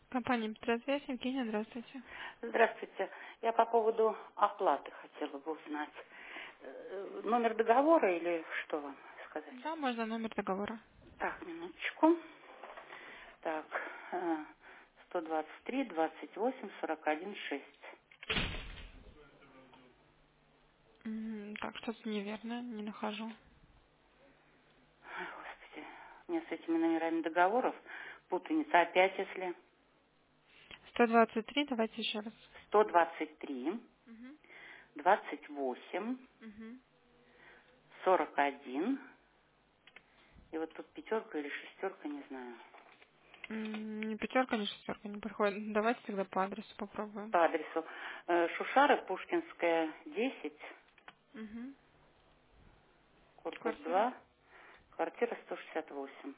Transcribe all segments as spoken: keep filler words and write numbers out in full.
Компания «Петросвязь», Евгения, здравствуйте. Здравствуйте. Я по поводу оплаты хотела бы узнать. Э, Номер договора или что вам сказать? Да, можно номер договора. Так, минуточку. Так, э, сто двадцать три, двадцать восемь, сорок один, шесть. М, Так, что-то неверно, не нахожу. Ой, Господи, у меня с этими номерами договоров путаница. Опять если сто двадцать три, давайте еще раз. сто двадцать три, Мгм, двадцать восемь, мгм. сорок один. И вот тут пятерка или шестерка, не знаю. М, Ни пятерка, ни шестерка не подходит. Давайте тогда по адресу попробуем. По адресу э, Шушары, Пушкинская, десять, Мгм. корпус Квартира. два. Квартира сто шестьдесят восемь.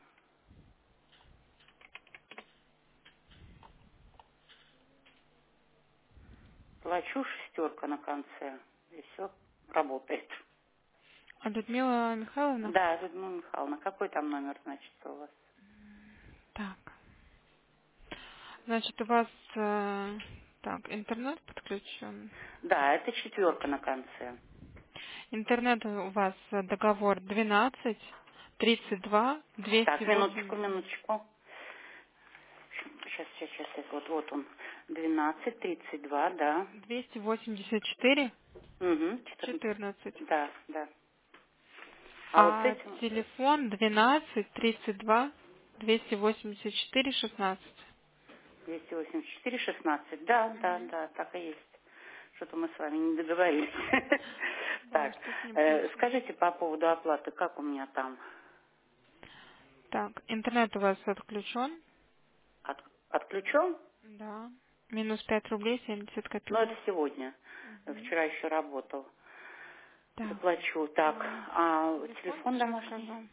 Плачу шестерка на конце. И все работает. А Людмила Михайловна? Да, Людмила Михайловна, какой там номер, значит, у вас? Так. Значит, у вас э, так, интернет подключен. Да, это четверка на конце. Интернет у вас э, договор двенадцать тридцать два двести Так, минуточку, восемьдесят. минуточку. Сейчас, сейчас, сейчас, сейчас. Вот, вот он. Двенадцать тридцать два, да. двести восемьдесят четыре Угу, четырнадцать. четырнадцать. Да, да. А вот с А этим телефон двенадцать тридцать два двести восемьдесят четыре шестнадцать. двести восемьдесят четыре шестнадцать. Да, да, Мгм. да, так и есть. Что-то мы с вами не договорились. Да, Так, что-то не э, получилось. скажите по поводу оплаты, как у меня там? Так, интернет у вас отключен. От- Отключен? Да. Минус пять рублей семьдесят Ну, это копеек. сегодня. Мгм. Вчера еще работал. Так. Заплачу. Так, а, а Телефон телефон сейчас домашний? скажу.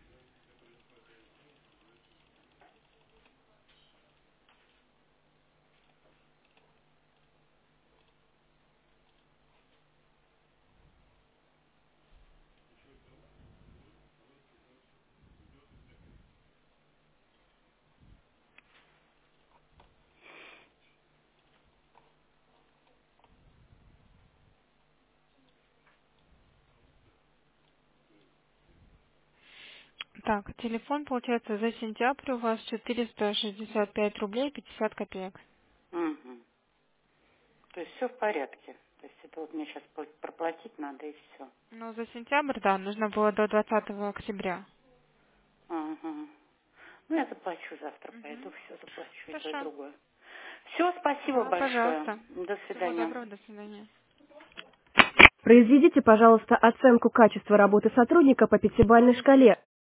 Так, телефон, получается, за сентябрь у вас четыреста шестьдесят пять рублей пятьдесят копеек. Угу. То есть все в порядке. То есть это вот мне сейчас проплатить надо и все. Ну, за сентябрь, да, нужно было до двадцатого октября. Ага. Ну, я заплачу завтра, пойду, Мгм. все заплачу и то, и Хорошо. другое. Все, спасибо Да, большое. пожалуйста. До Всего свидания. доброго, до свидания. Произведите, пожалуйста, оценку качества работы сотрудника по пятибалльной шкале.